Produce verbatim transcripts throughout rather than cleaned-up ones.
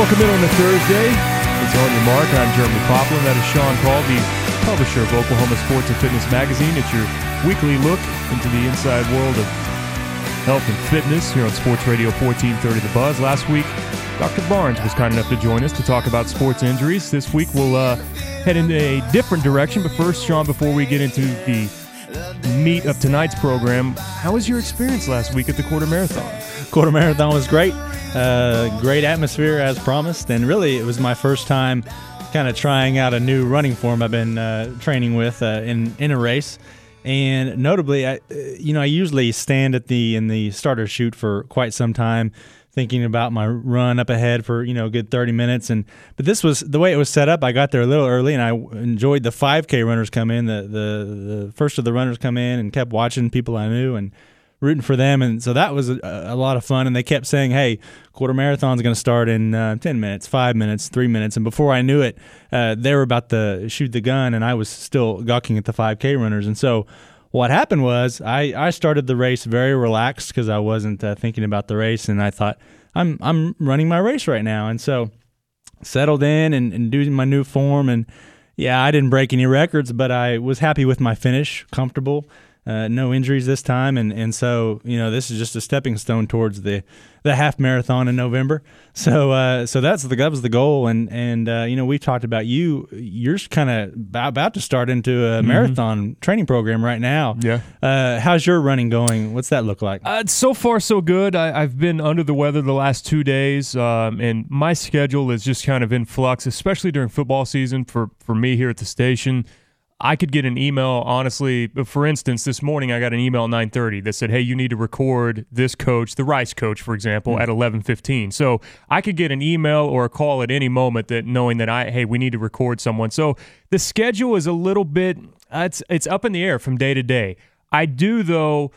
Welcome in on a Thursday. It's On Your Mark. I'm Jeremy Poplin. That is Sean Call, the publisher of Oklahoma Sports and Fitness Magazine. It's your weekly look into the inside world of health and fitness here on Sports Radio fourteen thirty The Buzz. Last week, Doctor Barnes was kind enough to join us to talk about sports injuries. This week, we'll uh, head in a different direction. But first, Sean, before we get into the meat of tonight's program, how was your experience last week at the Quarter Marathon? Quarter Marathon was great. Uh, great atmosphere as promised, and really it was my first time kind of trying out a new running form I've been uh, training with uh, in in a race. And notably, I you know I usually stand at the in the starter chute for quite some time, thinking about my run up ahead for you know a good thirty minutes. And but this was the way it was set up. I got there a little early, and I enjoyed the five K runners come in. The the the first of the runners come in, and kept watching people I knew and rooting for them, and so that was a, a lot of fun. And they kept saying, hey, quarter marathon's going to start in uh, ten minutes, five minutes, three minutes. And before I knew it, uh, they were about to shoot the gun, and I was still gawking at the five K runners. And so what happened was I, I started the race very relaxed because I wasn't uh, thinking about the race, and I thought, I'm I'm running my race right now. And so settled in and, and doing my new form. And, yeah, I didn't break any records, but I was happy with my finish, comfortable. Uh, no injuries this time, and, and so you know this is just a stepping stone towards the, the half marathon in November. So uh, so that's the that was the goal, and and uh, you know we've talked about you. You're kind of about, about to start into a mm-hmm. marathon training program right now. Yeah. Uh, how's your running going? What's that look like? Uh, so far, so good. I, I've been under the weather the last two days, um, and my schedule is just kind of in flux, especially during football season for for me here at the station. I could get an email, honestly. For instance, this morning I got an email at nine thirty that said, hey, you need to record this coach, the Rice coach, for example, mm-hmm. at eleven fifteen. So I could get an email or a call at any moment that knowing that, I, hey, we need to record someone. So the schedule is a little bit, uh, it's, it's up in the air from day to day. I do, though,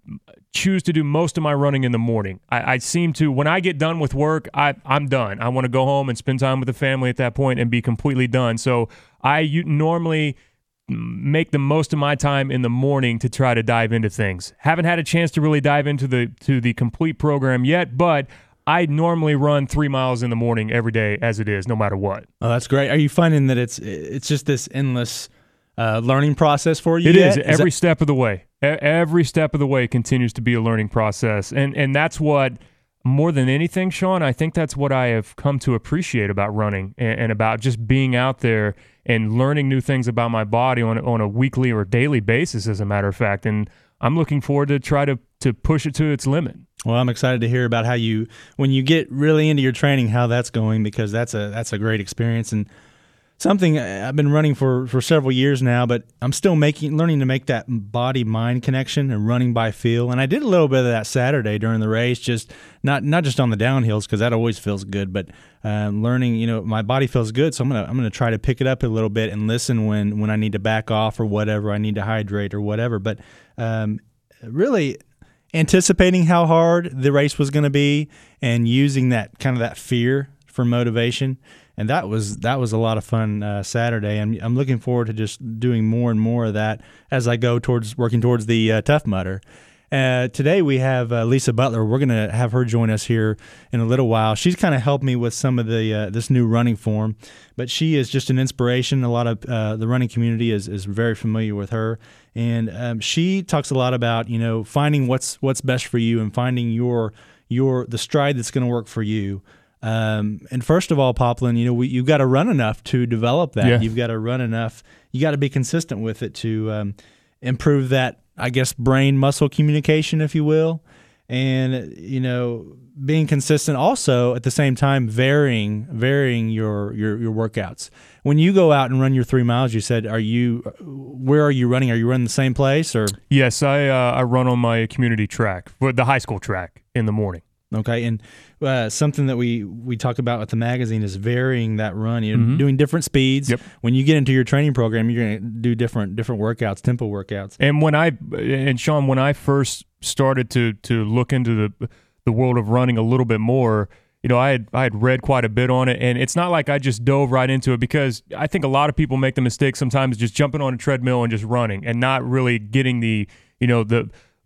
choose to do most of my running in the morning. I, I seem to, when I get done with work, I, I'm done. I want to go home and spend time with the family at that point and be completely done. So I you, normally make the most of my time in the morning to try to dive into things. Haven't had a chance to really dive into the to the complete program yet, but I normally run three miles in the morning every day as it is, no matter what. Oh, that's great. Are you finding that it's it's just this endless uh, learning process for you? It yet? is. is every that- step of the way. Every step of the way continues to be a learning process. And and that's what, more than anything, Sean, I think that's what I have come to appreciate about running and, and about just being out there and learning new things about my body on, on a weekly or daily basis, as a matter of fact. And I'm looking forward to try to, to push it to its limit. Well, I'm excited to hear about how you, when you get really into your training, how that's going, because that's a that's a great experience. And something I've been running for, for several years now, but I'm still making learning to make that body-mind connection and running by feel. And I did a little bit of that Saturday during the race, just not not just on the downhills, because that always feels good, but uh, learning, you know, my body feels good, so I'm gonna I'm gonna try to pick it up a little bit and listen when when I need to back off or whatever, I need to hydrate or whatever. But um, really anticipating how hard the race was going to be and using that kind of that fear for motivation. And that was that was a lot of fun uh, Saturday, and I'm looking forward to just doing more and more of that as I go towards working towards the uh, Tough Mudder. Uh, today we have uh, Lisa Butler. We're going to have her join us here in a little while. She's kind of helped me with some of the uh, this new running form, but she is just an inspiration. A lot of uh, the running community is is very familiar with her, and um, she talks a lot about you know finding what's what's best for you and finding your your the stride that's going to work for you. Um, and first of all, Poplin, you know, we, you've got to run enough to develop that. Yeah. You've got to run enough. You got to be consistent with it to um, improve that, I guess, brain-muscle communication, if you will. And, you know, being consistent also at the same time varying varying your, your, your workouts. When you go out and run your three miles, you said, are you, where are you running? Are you running the same place? Or Yes, I uh, I run on my community track, the high school track in the morning. Okay, and uh, something that we, we talk about with the magazine is varying that run. You're mm-hmm. doing different speeds. Yep. When you get into your training program, you're going to do different different workouts, tempo workouts. And when I and Sean, when I first started to to look into the the world of running a little bit more, you know, I had I had read quite a bit on it, and it's not like I just dove right into it, because I think a lot of people make the mistake sometimes just jumping on a treadmill and just running and not really getting the you know the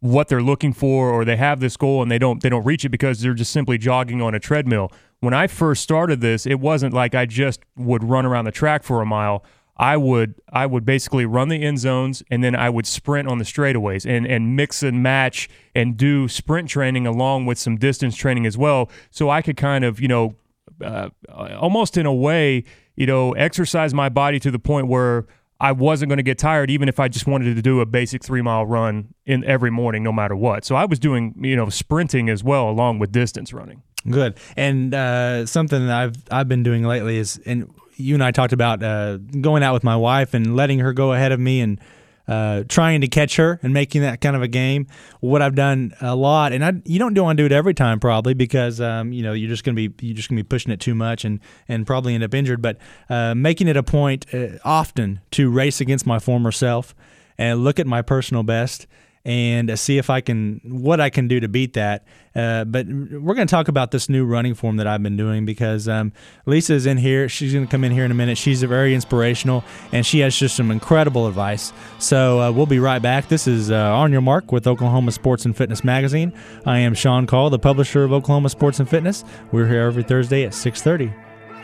what they're looking for, or they have this goal and they don't they don't reach it because they're just simply jogging on a treadmill. When I first started this, it wasn't like I just would run around the track for a mile. I would I would basically run the end zones, and then I would sprint on the straightaways and, and mix and match and do sprint training along with some distance training as well, so I could kind of, you know, uh, almost in a way, you know, exercise my body to the point where I wasn't going to get tired even if I just wanted to do a basic three-mile run in every morning no matter what. So I was doing, you know, sprinting as well along with distance running. Good. And uh, something that I've I've been doing lately is, and you and I talked about uh, going out with my wife and letting her go ahead of me and uh, trying to catch her and making that kind of a game. What I've done a lot, and I you don't want to do it every time probably because um, you know you're just gonna be you're just gonna be pushing it too much and and probably end up injured. But uh, making it a point uh, often to race against my former self and look at my personal best and see if I can, what I can do to beat that. Uh, but we're going to talk about this new running form that I've been doing because um, Lisa is in here. She's going to come in here in a minute. She's very inspirational, and she has just some incredible advice. So uh, we'll be right back. This is uh, On Your Mark with Oklahoma Sports and Fitness Magazine. I am Sean Call, the publisher of Oklahoma Sports and Fitness. We're here every Thursday at six thirty.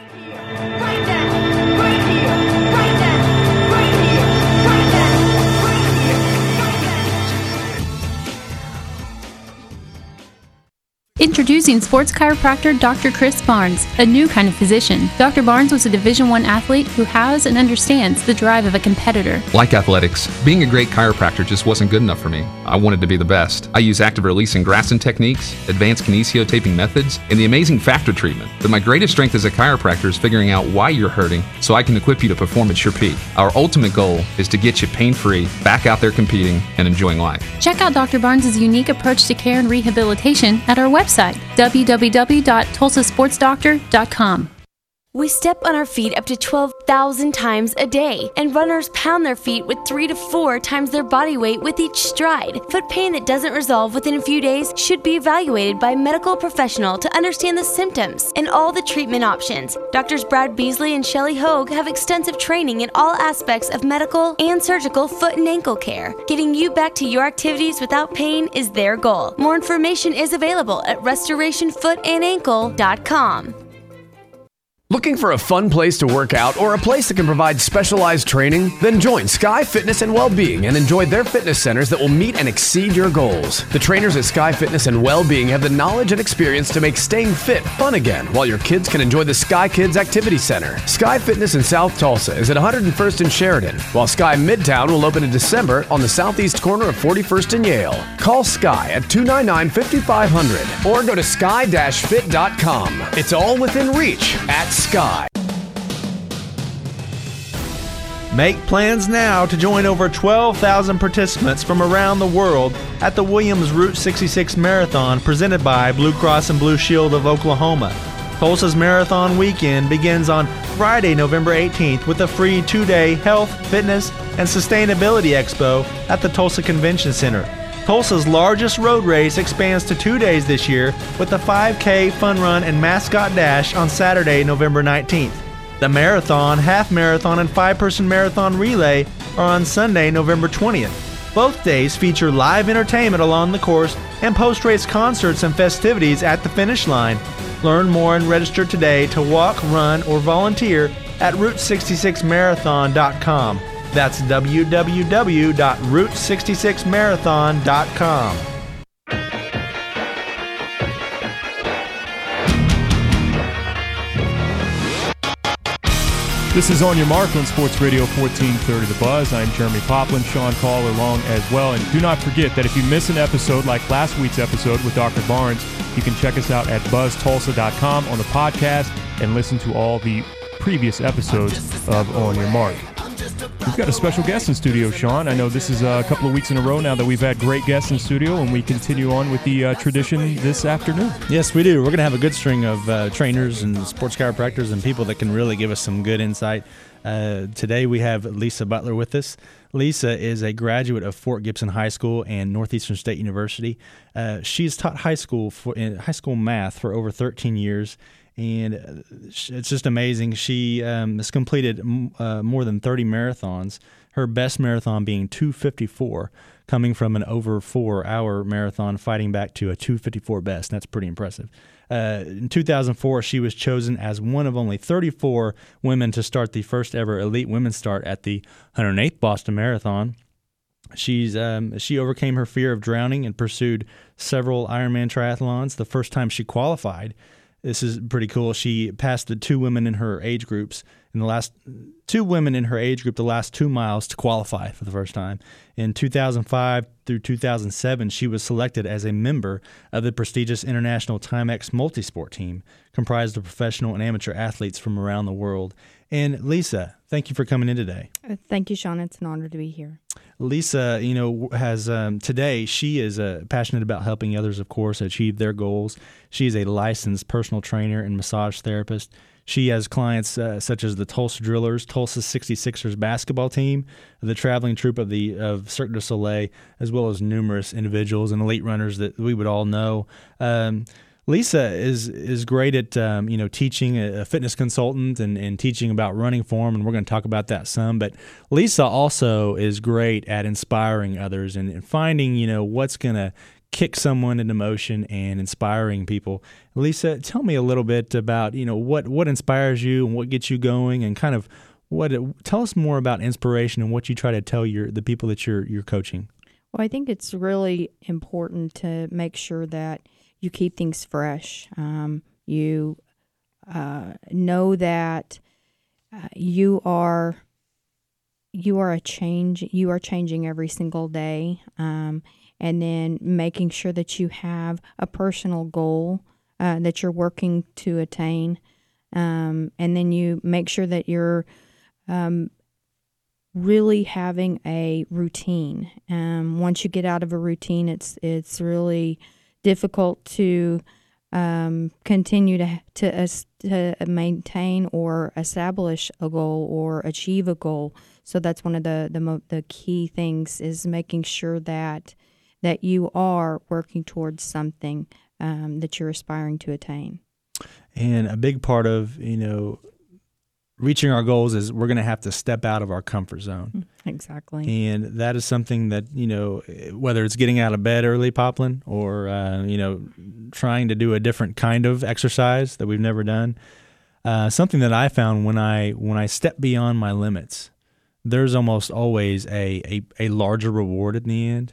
Introducing sports chiropractor Doctor Chris Barnes, a new kind of physician. Doctor Barnes was a Division I athlete who has and understands the drive of a competitor. Like athletics, being a great chiropractor just wasn't good enough for me. I wanted to be the best. I use active release and Graston techniques, advanced kinesiotaping methods, and the amazing factor treatment. But my greatest strength as a chiropractor is figuring out why you're hurting so I can equip you to perform at your peak. Our ultimate goal is to get you pain-free, back out there competing, and enjoying life. Check out Doctor Barnes' unique approach to care and rehabilitation at our website. Website, w w w dot tulsa sports doctor dot com. We step on our feet up to twelve thousand times a day, and runners pound their feet with three to four times their body weight with each stride. Foot pain that doesn't resolve within a few days should be evaluated by a medical professional to understand the symptoms and all the treatment options. Doctors Brad Beasley and Shelley Hogue have extensive training in all aspects of medical and surgical foot and ankle care. Getting you back to your activities without pain is their goal. More information is available at restoration foot and ankle dot com. Looking for a fun place to work out or a place that can provide specialized training? Then join Sky Fitness and Wellbeing and enjoy their fitness centers that will meet and exceed your goals. The trainers at Sky Fitness and Wellbeing have the knowledge and experience to make staying fit fun again, while your kids can enjoy the Sky Kids Activity Center. Sky Fitness in South Tulsa is at one hundred first and Sheridan, while Sky Midtown will open in December on the southeast corner of forty-first and Yale. Call Sky at two nine nine, five five zero zero or go to sky dash fit dot com. It's all within reach at Sky. Make plans now to join over twelve thousand participants from around the world at the Williams Route sixty-six Marathon presented by Blue Cross and Blue Shield of Oklahoma. Tulsa's Marathon Weekend begins on Friday, November eighteenth with a free two-day health, fitness, and sustainability expo at the Tulsa Convention Center. Tulsa's largest road race expands to two days this year with the five K Fun Run and Mascot Dash on Saturday, November nineteenth. The marathon, half marathon, and five-person marathon relay are on Sunday, November twentieth. Both days feature live entertainment along the course and post-race concerts and festivities at the finish line. Learn more and register today to walk, run, or volunteer at route sixty-six marathon dot com. That's w w w dot route sixty-six marathon dot com. This is On Your Mark on Sports Radio fourteen thirty The Buzz. I'm Jeremy Poplin, Sean Call along as well. And do not forget that if you miss an episode like last week's episode with Doctor Barnes, you can check us out at buzz tulsa dot com on the podcast and listen to all the previous episodes of On Your Mark. We've got a special guest in studio, Sean. I know this is a couple of weeks in a row now that we've had great guests in studio, and we continue on with the uh, tradition this afternoon. Yes, we do. We're going to have a good string of uh, trainers and sports chiropractors and people that can really give us some good insight. Uh, today we have Lisa Butler with us. Lisa is a graduate of Fort Gibson High School and Northeastern State University. Uh, she's taught high school for in high school math for over thirteen years. And it's just amazing. She um, has completed uh, more than thirty marathons, her best marathon being two fifty-four. coming from an over four-hour marathon, fighting back to a two fifty-four best. That's pretty impressive. Uh, in two thousand four, she was chosen as one of only thirty-four women to start the first ever elite women's start at the one hundred eighth Boston Marathon. She's um, she overcame her fear of drowning and pursued several Ironman triathlons. The first time she qualified, this is pretty cool. She passed the two women in her age groups in the last two women in her age group the last two miles to qualify for the first time. In two thousand five through two thousand seven, she was selected as a member of the prestigious International Timex Multisport team, comprised of professional and amateur athletes from around the world. And Lisa, thank you for coming in today. Thank you, Sean. It's an honor to be here. Lisa, you know, has um, today she is uh, passionate about helping others, of course, achieve their goals. She is a licensed personal trainer and massage therapist. She has clients uh, such as the Tulsa Drillers, Tulsa sixty-sixers basketball team, the traveling troupe of the of Cirque du Soleil, as well as numerous individuals and elite runners that we would all know. Um, Lisa is is great at um, you know teaching, a fitness consultant, and, and teaching about running form, and we're going to talk about that some. But Lisa also is great at inspiring others and, and finding you know what's going to kick someone into motion and inspiring people. Lisa, tell me a little bit about you know what what inspires you and what gets you going, and kind of what tell us more about inspiration and what you try to tell your the people that you're you're coaching. Well, I think it's really important to make sure that you keep things fresh. Um, you uh, know that uh, you are you are a change. You are changing every single day, um, and then making sure that you have a personal goal uh, that you're working to attain, um, and then you make sure that you're um, really having a routine. Um, once you get out of a routine, it's it's really difficult to um, continue to to, uh, to maintain or establish a goal or achieve a goal. So that's one of the the, mo- the key things is making sure that that you are working towards something um, that you're aspiring to attain. And a big part of you know reaching our goals is we're going to have to step out of our comfort zone. Exactly. And that is something that, you know, whether it's getting out of bed early, Poplin, or, uh, you know, trying to do a different kind of exercise that we've never done, uh, something that I found when I when I step beyond my limits, there's almost always a, a, a larger reward at the end.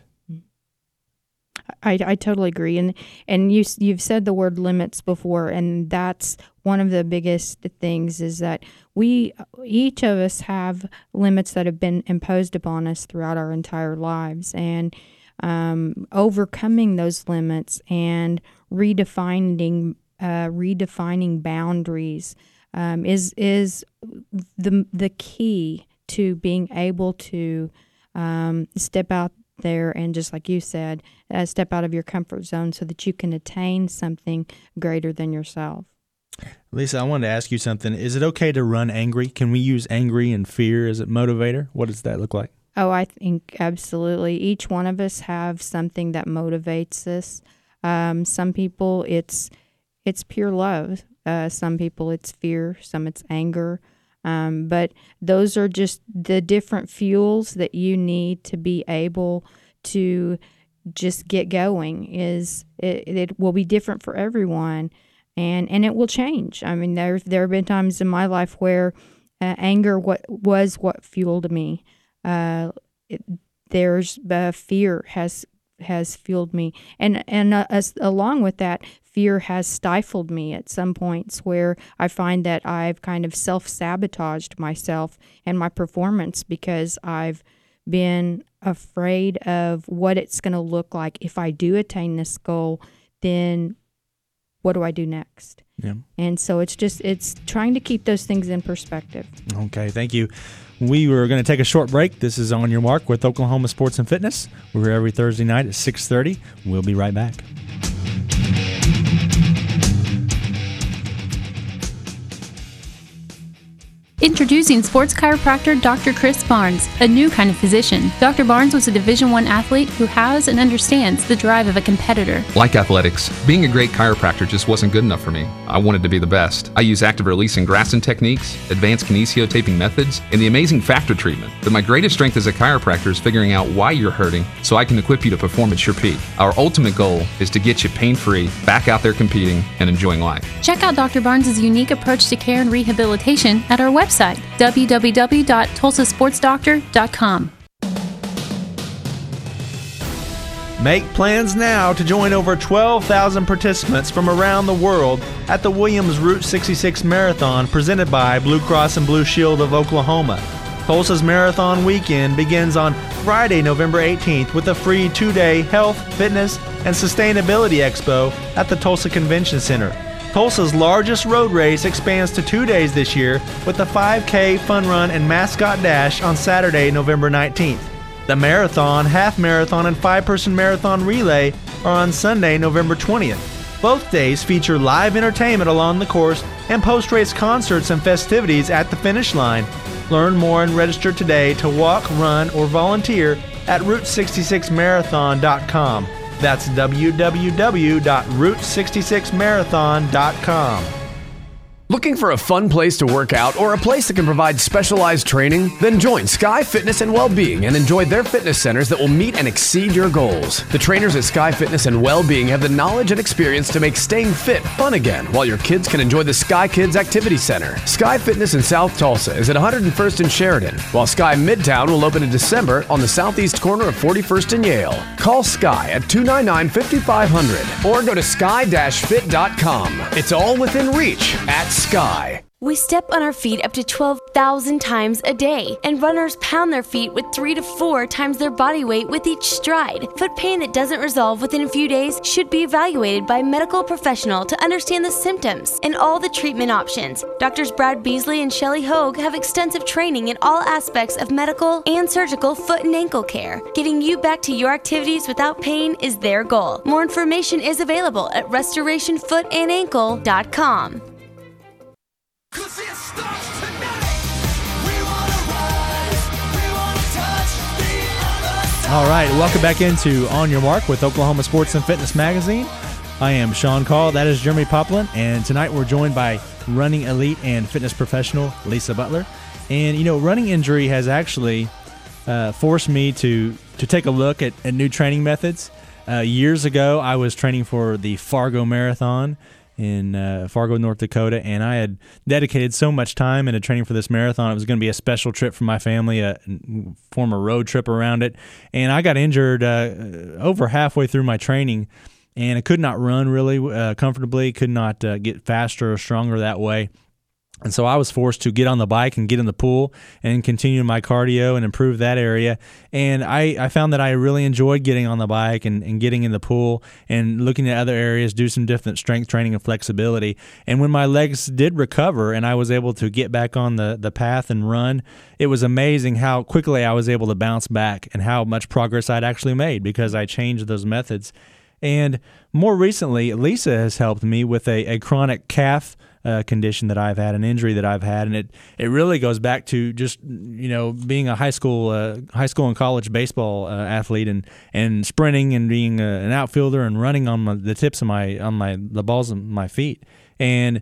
I, I totally agree, and and you you've said the word limits before, and that's one of the biggest things is that we each of us have limits that have been imposed upon us throughout our entire lives, and um, overcoming those limits and redefining uh, redefining boundaries um, is is the the key to being able to um, step out there and, just like you said, uh, step out of your comfort zone so that you can attain something greater than yourself. Lisa, I wanted to ask you something. Is it okay to run angry? Can we use angry and fear as a motivator? What does that look like? Oh, I think absolutely. Each one of us have something that motivates us. Um, some people, it's it's pure love. Uh, some people, it's fear. Some, it's anger. Um, but those are just the different fuels that you need to be able to just get going. Is it, it will be different for everyone, and, and it will change. I mean, there there have been times in my life where uh, anger what was what fueled me. Uh, it, there's uh, fear has has fueled me, and and uh, as, along with that, fear has stifled me at some points where I find that I've kind of self-sabotaged myself and my performance because I've been afraid of what it's going to look like if I do attain this goal. Then what do I do next? Yeah. And so it's just it's trying to keep those things in perspective. Okay, thank you. We were going to take a short break. This is On Your Mark with Oklahoma Sports and Fitness. We're here every Thursday night at six thirty. We'll be right back. Introducing sports chiropractor Doctor Chris Barnes, a new kind of physician. Doctor Barnes was a Division I athlete who has and understands the drive of a competitor. Like athletics, being a great chiropractor just wasn't good enough for me. I wanted to be the best. I use active release and Graston techniques, advanced kinesio taping methods, and the amazing factor treatment. But my greatest strength as a chiropractor is figuring out why you're hurting so I can equip you to perform at your peak. Our ultimate goal is to get you pain-free, back out there competing, and enjoying life. Check out Doctor Barnes' unique approach to care and rehabilitation at our website, w w w dot tulsa sports doctor dot com. Make plans now to join over twelve thousand participants from around the world at the Williams Route sixty-six Marathon presented by Blue Cross and Blue Shield of Oklahoma. Tulsa's Marathon Weekend begins on Friday, November eighteenth with a free two-day health, fitness, and sustainability expo at the Tulsa Convention Center. Tulsa's largest road race expands to two days this year with the five K Fun Run and Mascot Dash on Saturday, November nineteenth. The marathon, half marathon, and five-person marathon relay are on Sunday, November twentieth. Both days feature live entertainment along the course and post-race concerts and festivities at the finish line. Learn more and register today to walk, run, or volunteer at route sixty-six marathon dot com. That's w w w dot route sixty-six marathon dot com. Looking for a fun place to work out or a place that can provide specialized training? Then join Sky Fitness and Wellbeing and enjoy their fitness centers that will meet and exceed your goals. The trainers at Sky Fitness and Wellbeing have the knowledge and experience to make staying fit fun again, while your kids can enjoy the Sky Kids Activity Center. Sky Fitness in South Tulsa is at one hundred first and Sheridan, while Sky Midtown will open in December on the southeast corner of forty-first and Yale. Call Sky at two nine nine, five five zero zero or go to sky dash fit dot com. It's all within reach at Sky. We step on our feet up to twelve thousand times a day, and runners pound their feet with three to four times their body weight with each stride. Foot pain that doesn't resolve within a few days should be evaluated by a medical professional to understand the symptoms and all the treatment options. Doctors Brad Beasley and Shelley Hogue have extensive training in all aspects of medical and surgical foot and ankle care. Getting you back to your activities without pain is their goal. More information is available at restoration foot and ankle dot com. All right, welcome back into On Your Mark with Oklahoma Sports and Fitness Magazine. I am Sean Call, that is Jeremy Poplin, and tonight we're joined by running elite and fitness professional Lisa Butler. And, you know, running injury has actually uh, forced me to, to take a look at, at new training methods. Uh, years ago, I was training for the Fargo Marathon in uh, Fargo, North Dakota, and I had dedicated so much time into training for this marathon. It was going to be a special trip for my family, a form a road trip around it, and I got injured uh, over halfway through my training, and I could not run really uh, comfortably, could not uh, get faster or stronger that way. And so I was forced to get on the bike and get in the pool and continue my cardio and improve that area. And I, I found that I really enjoyed getting on the bike and, and getting in the pool and looking at other areas, do some different strength training and flexibility. And when my legs did recover and I was able to get back on the, the path and run, it was amazing how quickly I was able to bounce back and how much progress I'd actually made because I changed those methods. And more recently, Lisa has helped me with a, a chronic calf Uh, condition that I've had, an injury that I've had, and it, it really goes back to just you know being a high school uh, high school and college baseball uh, athlete and, and sprinting and being a, an outfielder and running on my, the tips of my on my the balls of my feet, and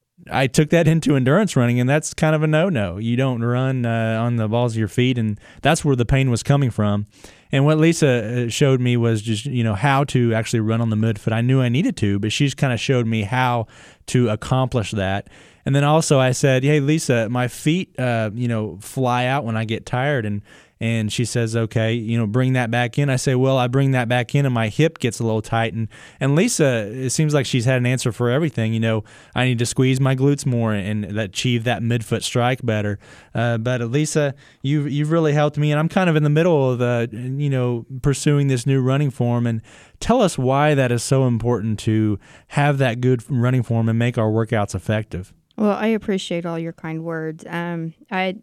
I took that into endurance running, and that's kind of a no-no. You don't run uh, on the balls of your feet, and that's where the pain was coming from. And what Lisa showed me was just, you know, how to actually run on the midfoot. I knew I needed to, but she's kind of showed me how to accomplish that. And then also I said, hey, Lisa, my feet, uh, you know, fly out when I get tired. And And she says, okay, you know, bring that back in. I say, well, I bring that back in and my hip gets a little tight. And, and Lisa, it seems like she's had an answer for everything. You know, I need to squeeze my glutes more and, and achieve that midfoot strike better. Uh, but Lisa, you've, you've really helped me. And I'm kind of in the middle of, uh, you know, pursuing this new running form. And tell us why that is so important to have that good running form and make our workouts effective. Well, I appreciate all your kind words. Um, I...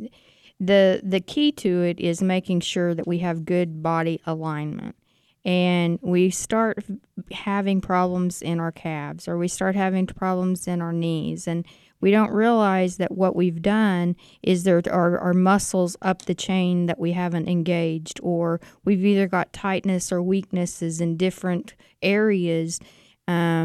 The the key to it is making sure that we have good body alignment. And we start having problems in our calves, or we start having problems in our knees. And we don't realize that what we've done is there are, are muscles up the chain that we haven't engaged, or we've either got tightness or weaknesses in different areas. Um,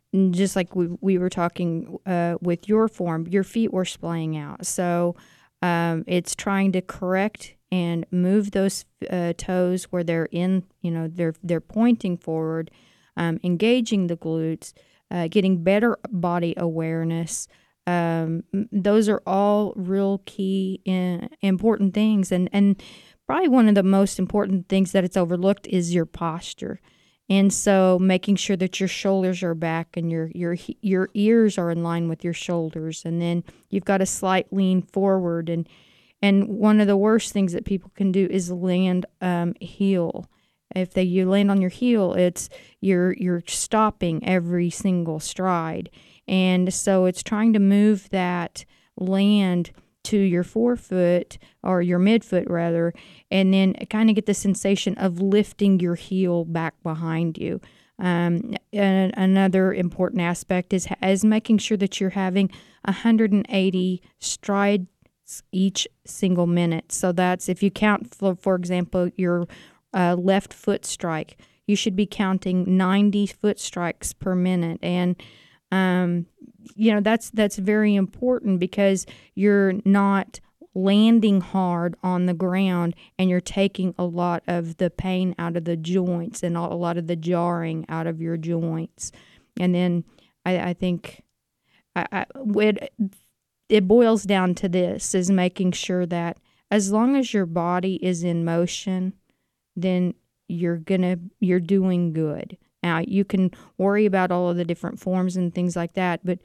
just like we we were talking uh, with your form, your feet were splaying out. So um, it's trying to correct and move those uh, toes where they're in, you know, they're they're pointing forward, um, engaging the glutes, uh, getting better body awareness. Um, those are all real key in, important things, and and probably one of the most important things that it's overlooked is your posture. And so making sure that your shoulders are back and your your your ears are in line with your shoulders, and then you've got a slight lean forward. And and one of the worst things that people can do is land um, heel. If they you land on your heel, it's you're you're stopping every single stride, and so it's trying to move that land to your forefoot or your midfoot rather, and then kind of get the sensation of lifting your heel back behind you. Um, and another important aspect is is making sure that you're having one hundred eighty strides each single minute. So that's if you count, for, for example, your uh, left foot strike, you should be counting ninety foot strikes per minute. And um, you know, that's that's very important because you're not landing hard on the ground and you're taking a lot of the pain out of the joints and a lot of the jarring out of your joints. And then I, I think I, I, it, it boils down to this, is making sure that as long as your body is in motion, then you're gonna you're doing good. Now, you can worry about all of the different forms and things like that, but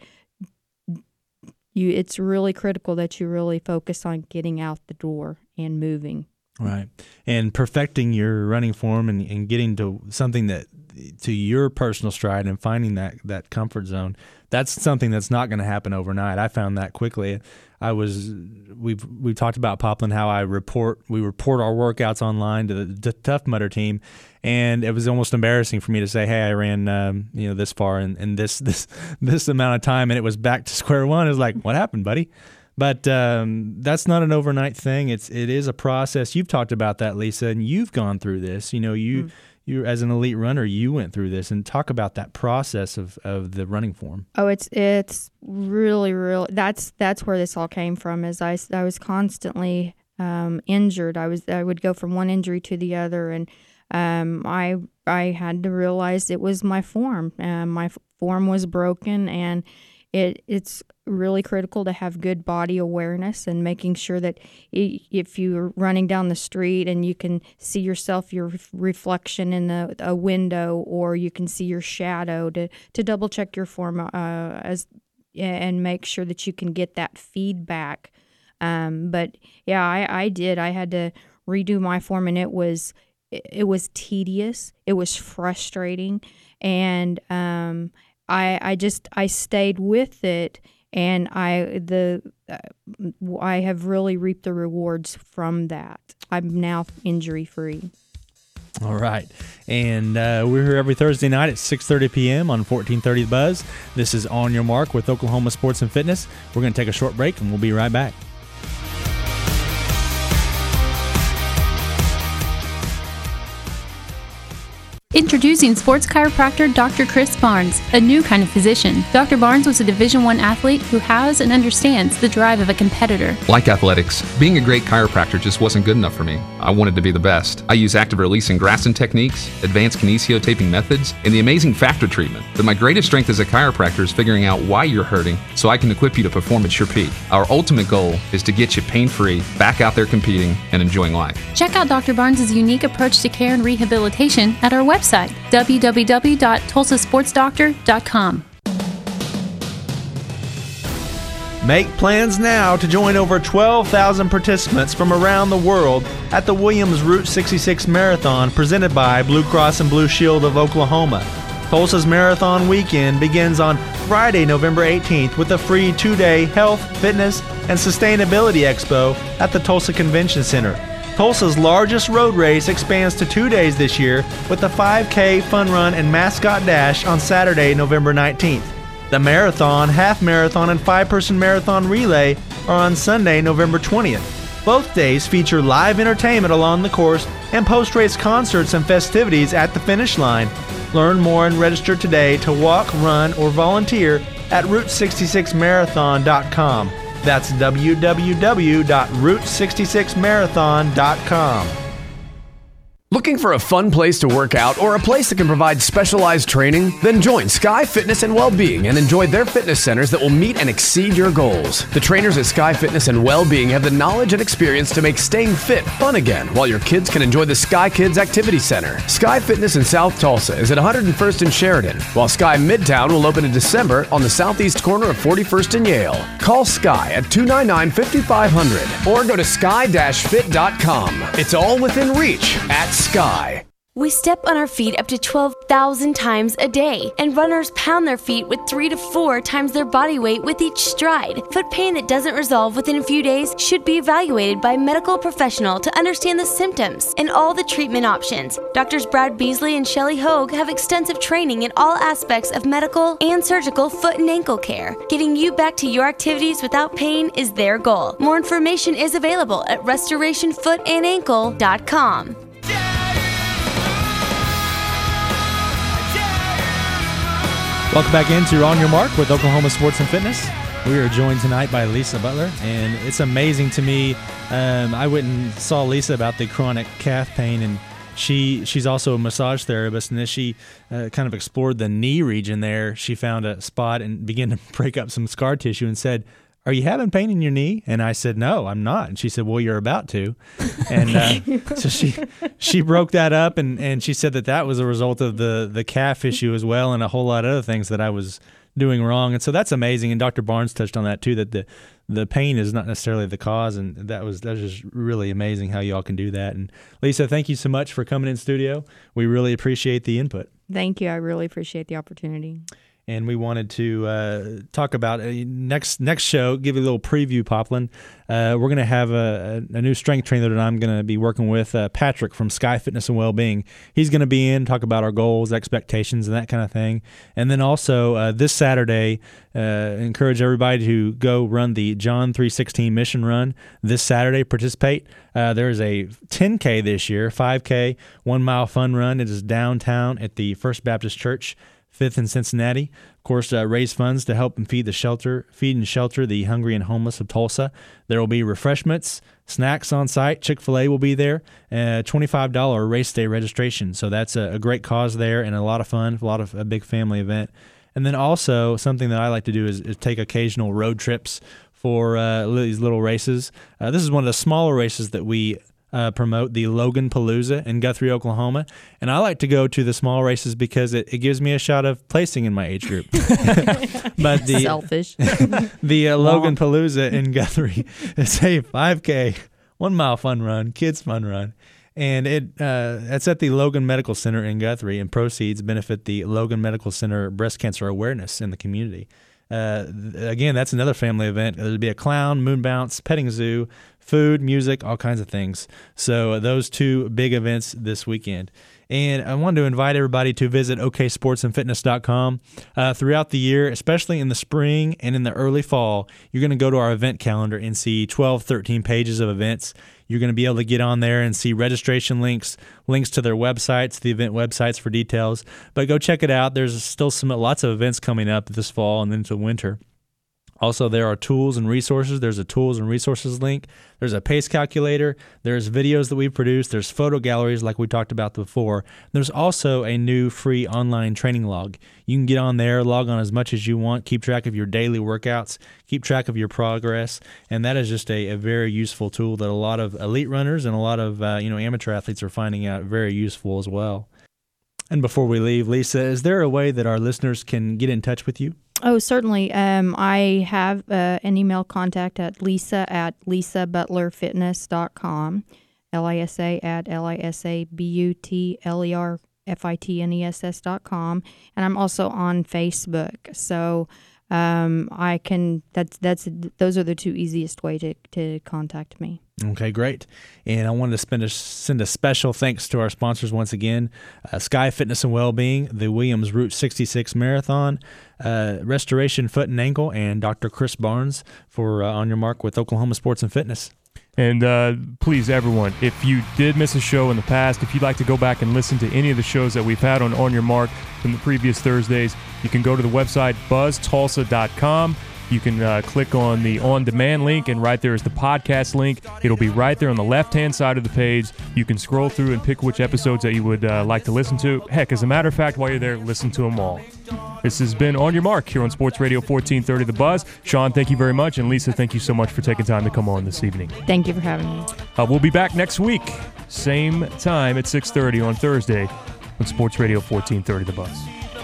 you it's really critical that you really focus on getting out the door and moving. Right. And perfecting your running form and, and getting to something that to your personal stride and finding that, that comfort zone. That's something that's not going to happen overnight. I found that quickly. I was we've we've talked about Poplin, how I report we report our workouts online to the, the Tough Mudder team, and it was almost embarrassing for me to say, hey, I ran um, you know this far in, in this this this amount of time, and it was back to square one. It was like, what happened, buddy? But um, that's not an overnight thing. It's it is a process. You've talked about that, Lisa, and you've gone through this. You know, you. Mm. You, as an elite runner, you went through this, and talk about that process of, of the running form. Oh, it's it's really, really, that's that's where this all came from, is I, I was constantly um, injured. I was I would go from one injury to the other, and um, I I had to realize it was my form. Uh, my form was broken, and it it's really critical to have good body awareness and making sure that if you're running down the street and you can see yourself, your reflection in a, a window, or you can see your shadow, to, to double check your form uh, as and make sure that you can get that feedback. Um, but yeah, I, I did. I had to redo my form, and it was it was tedious. It was frustrating, and um, I I just I stayed with it. And I the uh, I have really reaped the rewards from that. I'm now injury free. All right, and uh, we're here every Thursday night at six thirty p.m. on fourteen thirty The Buzz. This is On Your Mark with Oklahoma Sports and Fitness. We're going to take a short break, and we'll be right back. Introducing sports chiropractor Doctor Chris Barnes, a new kind of physician. Doctor Barnes was a Division I athlete who has and understands the drive of a competitor. Like athletics, being a great chiropractor just wasn't good enough for me. I wanted to be the best. I use active release and Graston techniques, advanced kinesio taping methods, and the amazing factor treatment. But my greatest strength as a chiropractor is figuring out why you're hurting so I can equip you to perform at your peak. Our ultimate goal is to get you pain-free, back out there competing, and enjoying life. Check out Doctor Barnes' unique approach to care and rehabilitation at our website. Website, w w w dot tulsa sports doctor dot com. Make plans now to join over twelve thousand participants from around the world at the Williams Route sixty-six Marathon presented by Blue Cross and Blue Shield of Oklahoma. Tulsa's Marathon Weekend begins on Friday, November eighteenth with a free two-day health, fitness, and sustainability expo at the Tulsa Convention Center. Tulsa's largest road race expands to two days this year with the five K Fun Run and Mascot Dash on Saturday, November nineteenth. The marathon, half marathon, and five-person marathon relay are on Sunday, November twentieth. Both days feature live entertainment along the course and post-race concerts and festivities at the finish line. Learn more and register today to walk, run, or volunteer at route sixty-six marathon dot com. That's w w w dot route sixty-six marathon dot com. Looking for a fun place to work out or a place that can provide specialized training? Then join Sky Fitness and Wellbeing and enjoy their fitness centers that will meet and exceed your goals. The trainers at Sky Fitness and Wellbeing have the knowledge and experience to make staying fit fun again, while your kids can enjoy the Sky Kids Activity Center. Sky Fitness in South Tulsa is at one hundred first and Sheridan, while Sky Midtown will open in December on the southeast corner of forty-first and Yale. Call Sky at two nine nine, five five zero zero or go to sky dash fit dot com. It's all within reach at Sky. We step on our feet up to twelve thousand times a day, and runners pound their feet with three to four times their body weight with each stride. Foot pain that doesn't resolve within a few days should be evaluated by a medical professional to understand the symptoms and all the treatment options. Doctors Brad Beasley and Shelley Hogue have extensive training in all aspects of medical and surgical foot and ankle care. Getting you back to your activities without pain is their goal. More information is available at restoration foot and ankle dot com. Welcome back into On Your Mark with Oklahoma Sports and Fitness. We are joined tonight by Lisa Butler, and it's amazing to me. Um, I went and saw Lisa about the chronic calf pain, and she she's also a massage therapist, and as she uh, kind of explored the knee region there, she found a spot and began to break up some scar tissue and said, "Are you having pain in your knee?" And I said, "No, I'm not." And she said, "Well, you're about to." And uh, so she she broke that up, and, and she said that that was a result of the, the calf issue as well, and a whole lot of other things that I was doing wrong. And so that's amazing. And Doctor Barnes touched on that too, that the the pain is not necessarily the cause. And that was that was just really amazing how you all can do that. And Lisa, thank you so much for coming in studio. We really appreciate the input. Thank you. I really appreciate the opportunity. And we wanted to uh, talk about uh, next next show, give you a little preview, Poplin. Uh, we're going to have a, a, a new strength trainer that I'm going to be working with, uh, Patrick from Sky Fitness and Wellbeing. He's going to be in, talk about our goals, expectations, and that kind of thing. And then also uh, this Saturday, uh, encourage everybody to go run the John three sixteen Mission Run. This Saturday, participate. Uh, there is a ten K this year, five K, one-mile fun run. It is downtown at the First Baptist Church, fifth in Cincinnati. Of course, uh, raise funds to help and feed the shelter, feed and shelter the hungry and homeless of Tulsa. There will be refreshments, snacks on site. Chick-fil-A will be there. Uh, twenty-five dollars race day registration. So that's a, a great cause there and a lot of fun, a lot of a big family event. And then also something that I like to do is, is take occasional road trips for uh, these little races. Uh, this is one of the smaller races that we Uh, promote, the Logan Palooza in Guthrie, Oklahoma. And I like to go to the small races because it, it gives me a shot of placing in my age group. But the, Selfish. the uh, Logan Palooza in Guthrie is a five K, one-mile fun run, kids fun run. And it uh, it's at the Logan Medical Center in Guthrie, and proceeds benefit the Logan Medical Center breast cancer awareness in the community. Uh, again, that's another family event. There'll be a clown, moon bounce, petting zoo, food, music, all kinds of things. So uh, those two big events this weekend. And I wanted to invite everybody to visit o k sports and fitness dot com. Uh, throughout the year, especially in the spring and in the early fall, you're going to go to our event calendar and see twelve, thirteen pages of events. You're going to be able to get on there and see registration links, links to their websites, the event websites for details. But go check it out. There's still some lots of events coming up this fall and into winter. Also, there are tools and resources. There's a tools and resources link. There's a pace calculator. There's videos that we've produced. There's photo galleries like we talked about before. There's also a new free online training log. You can get on there, log on as much as you want, keep track of your daily workouts, keep track of your progress, and that is just a, a very useful tool that a lot of elite runners and a lot of uh, you know amateur athletes are finding out very useful as well. And before we leave, Lisa, is there a way that our listeners can get in touch with you? Oh, certainly. Um, I have uh, an email contact at lisa at lisa butler fitness dot com, L I S A at L I S A B U T L E R F I T N E S S dot com. And I'm also on Facebook. So um, I can, that's, that's, those are the two easiest way to, to contact me. Okay, great. And I wanted to spend a, send a special thanks to our sponsors once again, uh, Sky Fitness and Wellbeing, the Williams Route sixty-six Marathon, uh, Restoration Foot and Ankle, and Doctor Chris Barnes for uh, On Your Mark with Oklahoma Sports and Fitness. And uh, please, everyone, if you did miss a show in the past, if you'd like to go back and listen to any of the shows that we've had on On Your Mark from the previous Thursdays, you can go to the website buzz tulsa dot com. You can uh, click on the on-demand link, and right there is the podcast link. It'll be right there on the left-hand side of the page. You can scroll through and pick which episodes that you would uh, like to listen to. Heck, as a matter of fact, while you're there, listen to them all. This has been On Your Mark here on Sports Radio fourteen thirty The Buzz. Sean, thank you very much. And Lisa, thank you so much for taking time to come on this evening. Thank you for having me. Uh, we'll be back next week, same time at six thirty on Thursday on Sports Radio fourteen thirty The Buzz.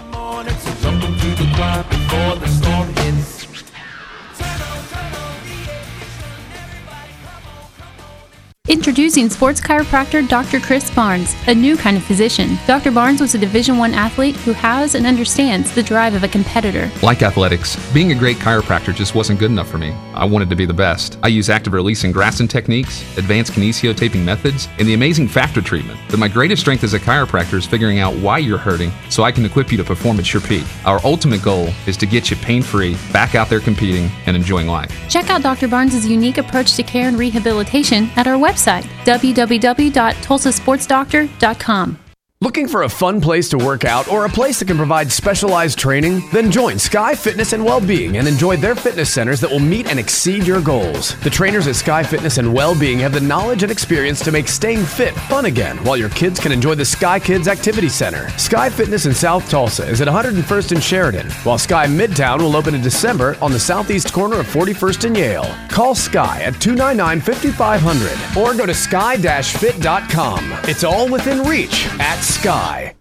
Introducing sports chiropractor Doctor Chris Barnes, a new kind of physician. Doctor Barnes was a Division One athlete who has and understands the drive of a competitor. Like athletics, being a great chiropractor just wasn't good enough for me. I wanted to be the best. I use active release and Graston techniques, advanced kinesiotaping methods, and the amazing factor treatment. But my greatest strength as a chiropractor is figuring out why you're hurting so I can equip you to perform at your peak. Our ultimate goal is to get you pain-free, back out there competing, and enjoying life. Check out Doctor Barnes' unique approach to care and rehabilitation at our website, w w w dot tulsa sports doctor dot com. Looking for a fun place to work out or a place that can provide specialized training? Then join Sky Fitness and Wellbeing and enjoy their fitness centers that will meet and exceed your goals. The trainers at Sky Fitness and Wellbeing have the knowledge and experience to make staying fit fun again, while your kids can enjoy the Sky Kids Activity Center. Sky Fitness in South Tulsa is at one hundred first and Sheridan, while Sky Midtown will open in December on the southeast corner of forty-first and Yale. Call Sky at two nine nine, five five zero zero or go to sky dash fit dot com. It's all within reach at Sky.